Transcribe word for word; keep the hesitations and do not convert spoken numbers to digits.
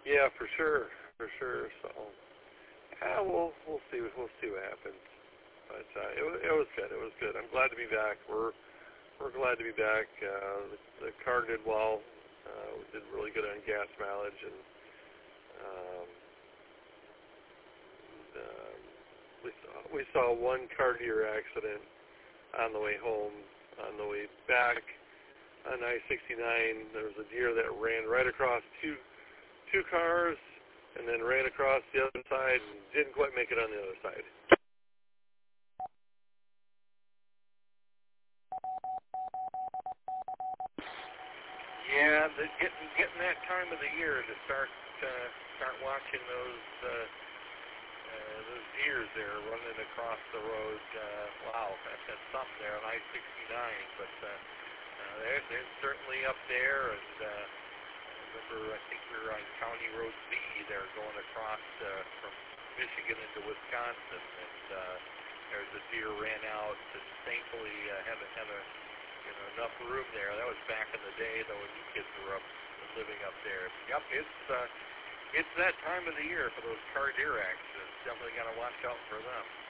Yeah, for sure, for sure. So, yeah, we'll we'll see we'll see what happens. But uh, it was it was good. It was good. I'm glad to be back. We're we're glad to be back. Uh, the, the car did well. Uh, we did really good on gas mileage, and um, uh, we saw we saw one car deer accident on the way home. On the way back on I sixty-nine, there was a deer that ran right across two two cars, and then ran across the other side and didn't quite make it on the other side. Yeah, the, getting getting that time of the year to start uh, start watching those uh, uh, those deers there running across the road. Uh, wow, that, that's something there on I sixty-nine. But uh, uh, they're they're certainly up there. And uh, remember, I think we were on County Road B. They're going across uh, from Michigan into Wisconsin, and uh, there's a deer ran out, and thankfully uh, had a had a you know, enough room there. That was back in the day, though, when you kids were up living up there. Yep, it's uh, it's that time of the year for those car deer accidents. Definitely got to watch out for them.